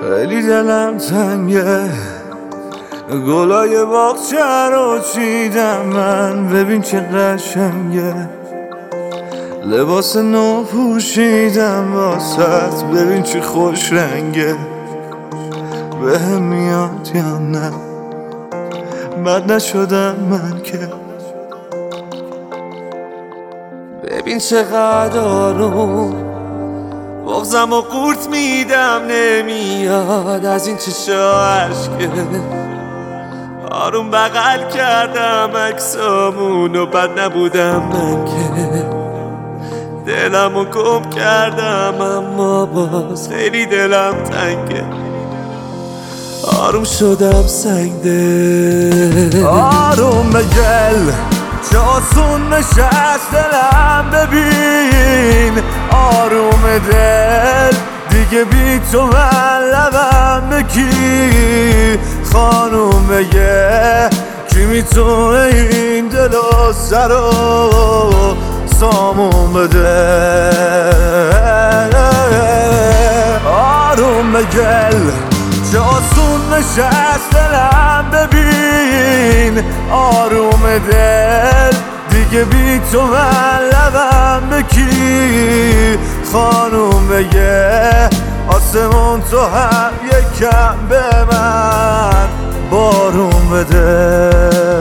خیلی دلم تنگه، گلای باغچه رو چیدم من، ببین چه قشنگه. لباس نو پوشیدم واسط، ببین چه خوش رنگه. بهم میاد یا نه، بد نشدم من که. ببین چقدر آروم بغزم و قورت میدم، نمیاد از این چشا عشقه. آروم بغل کردم عکسامون و بد نبودم من که. دلمو گم کردم اما باز خیلی دلم تنگه. آروم شدم سنگده، آروم بگل چه آسون نشست دلم، ببین آروم دل دیگه بی تو من لبم بکی. خانوم بگه کی میتونه این دل و سر و سامون بده. آروم بگل چه آسون نشست دلم، ببین آروم دل دیگه بی تو من لبم بکی. خانوم بگه آسمون تو هم یکم به من بارون بده.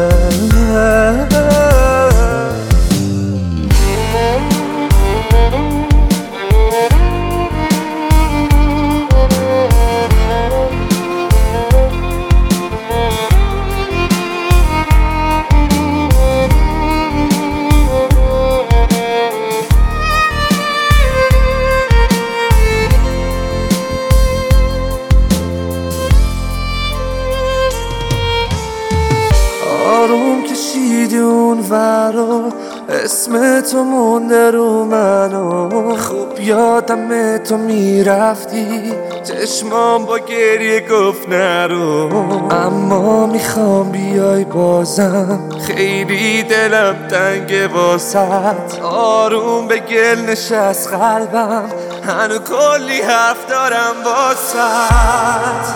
آروم کشیدی اون ورا، اسم تو مونده رو منو. خوب یادم تو میرفتی، چشمام با گریه گفت نرو. اما میخوام بیای بازم، خیلی دلم تنگه واسط. آروم به گل نشست قلبم، هنو کلی حرف دارم واسط.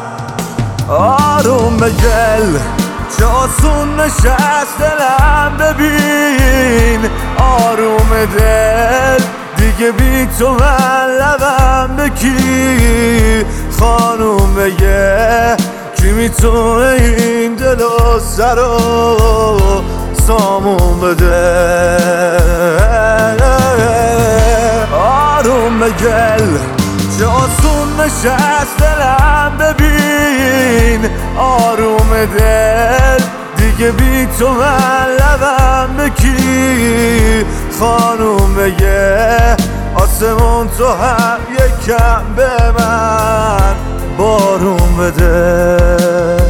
آروم به گل چه آسون نشست دلم، ببین آروم دل دیگه بی تو من لبم بکی. خانوم بگه کی میتونه این دل و سر و سامون بده. آروم بگل چه آسون نشست دلم، ببین آروم دل دیگه بی تو من لبم بکی. خانوم بگه آسمون تو هم یکم به من بارون بده.